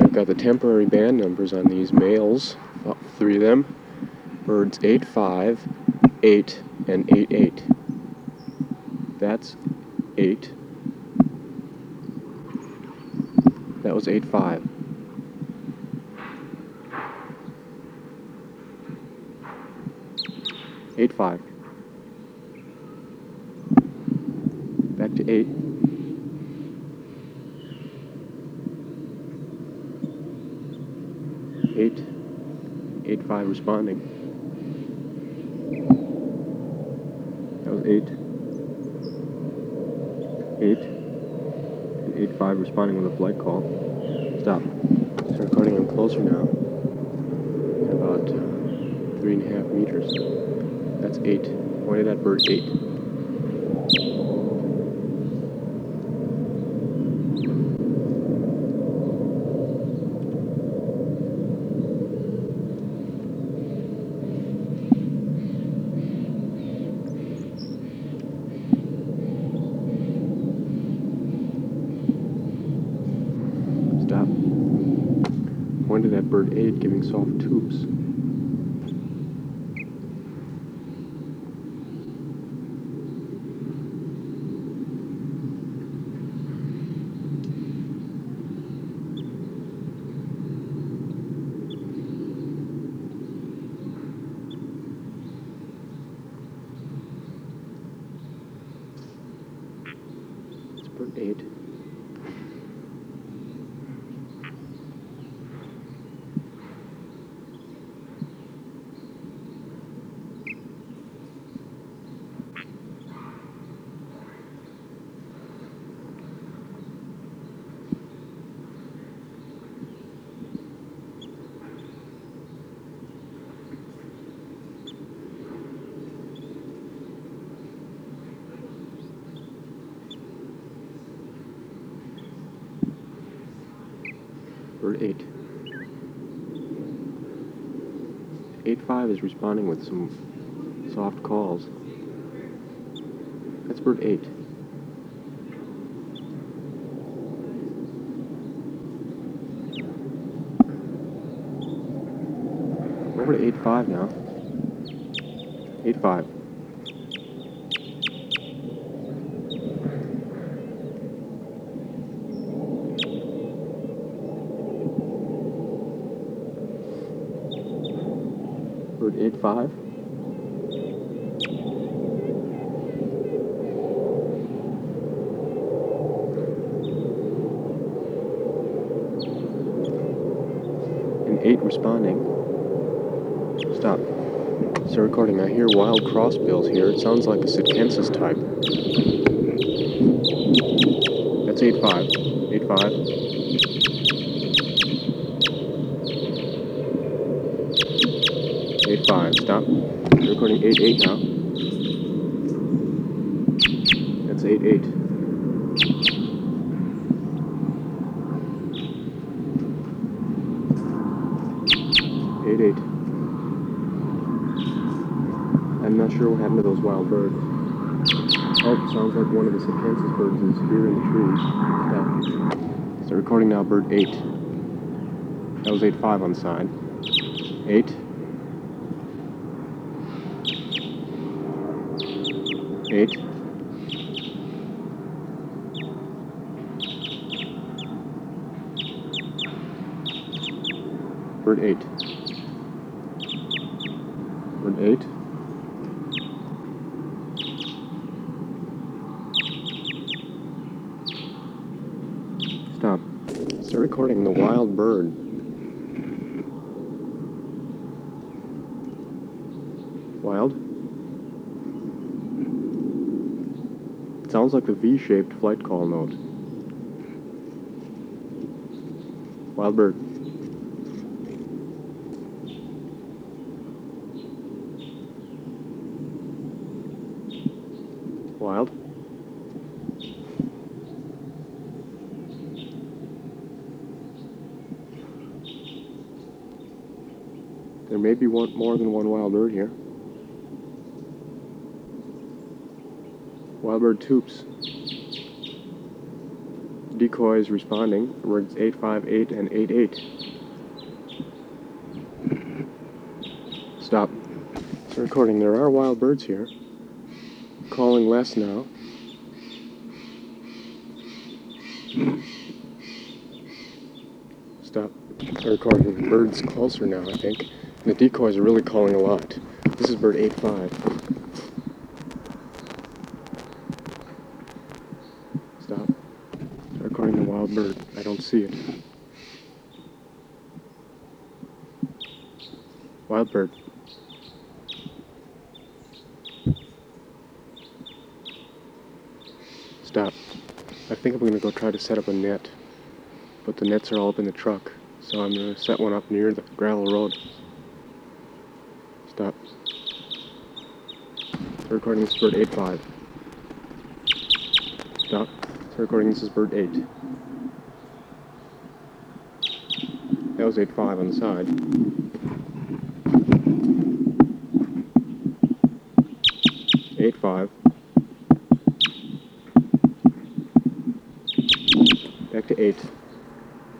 Got the temporary band numbers on these males, 3 of them. Birds 8-5, 8, and 8-8. That's 8. That was 8-5. Eight-5. Back to 8. 8. 8-5 responding. That was 8. 8. And 8-5 responding with a flight call. Stop. Start recording him closer now. At about 3.5 meters. That's 8. Pointed at bird 8. Stop. Pointed at bird 8, giving soft tubes. It's bird 8. Bird 8. 8-5 is responding with some soft calls. That's bird 8. Over to 8-5 now. 8-5. Bird 8-5. And 8 responding. Stop. Start recording. I hear wild crossbills here. It sounds like a Sitkensis type. That's 8-5. 8-5. 8-5. Stop. Recording 8-8 now. That's 8-8. 8-8. I'm not sure what happened to those wild birds. Oh, sounds like one of the Sitkensis birds is here in the trees. Stop. Start recording now, bird 8. That was 8-5 on the side. 8. 8. Bird 8. Bird 8. Stop. Start recording the wild bird. Wild. It sounds like the V-shaped flight call note. Wild bird. Wild. There may be more than one wild bird here. Wild bird toops. Decoys responding for birds 858 and 88. Stop. It's recording. There are wild birds here. Calling less now. Stop. They're recording. Birds closer now, I think. And the decoys are really calling a lot. This is bird 85. Stop. They're recording the wild bird. I don't see it. Wild bird. Stop. I think I'm going to go try to set up a net. But the nets are all up in the truck. So I'm going to set one up near the gravel road. Stop. They're recording. This is bird 85. Stop. They're recording. This is bird 8. That was 85 on the side. 85. Back to 8.